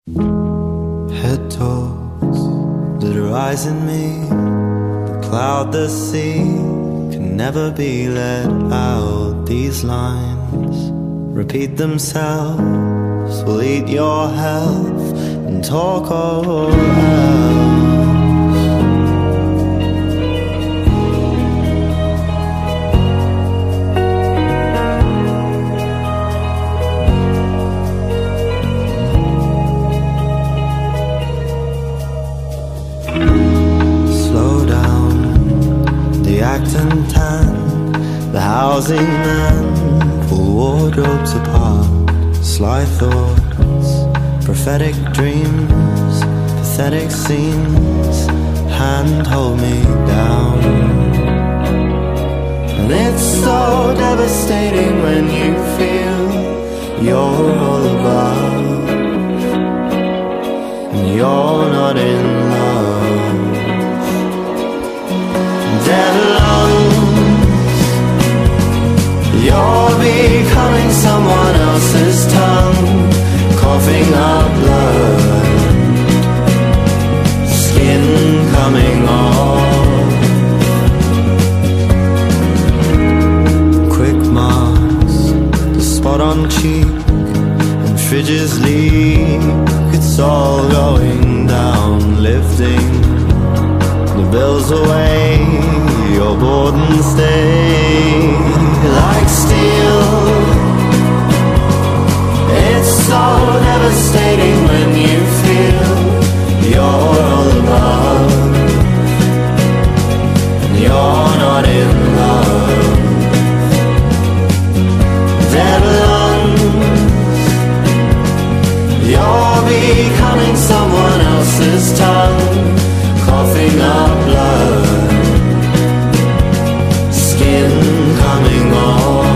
Head talks that rise in me, the cloud, the sea, can never be let out. These lines repeat themselves, will eat your health and talk all else. And tan, the housing men pull wardrobes apart. Sly thoughts, prophetic dreams, pathetic scenes, hand hold me down. And it's so devastating when you feel you're all above and you're not in love. Dead lungs, you're becoming someone else's tongue, coughing up blood, skin coming off. Quick marks, the spot on cheek, and fridges leak. It's all going down, lifting the bills away, you're bored and stay like steel. It's so devastating when you feel you're all above and you're not in love. Dead lungs, you're becoming someone else's tongue, coughing up blood, skin coming off.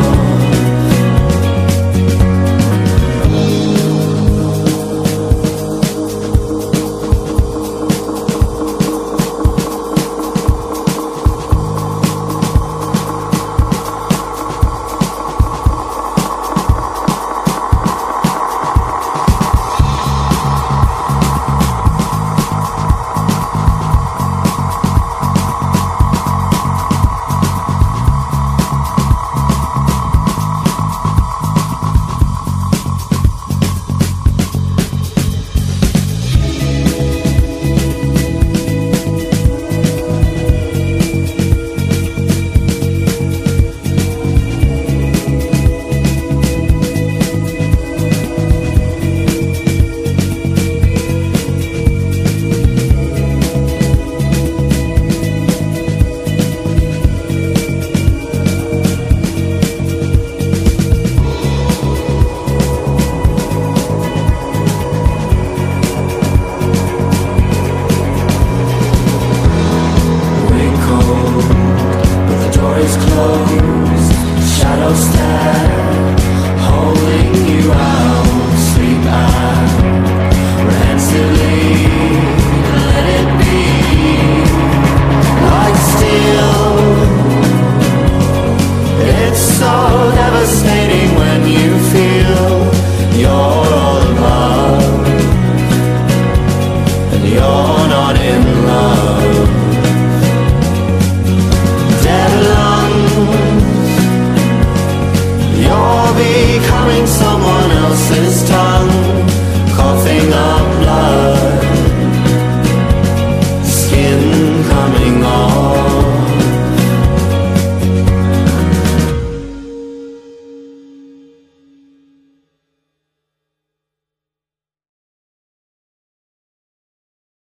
Coming on.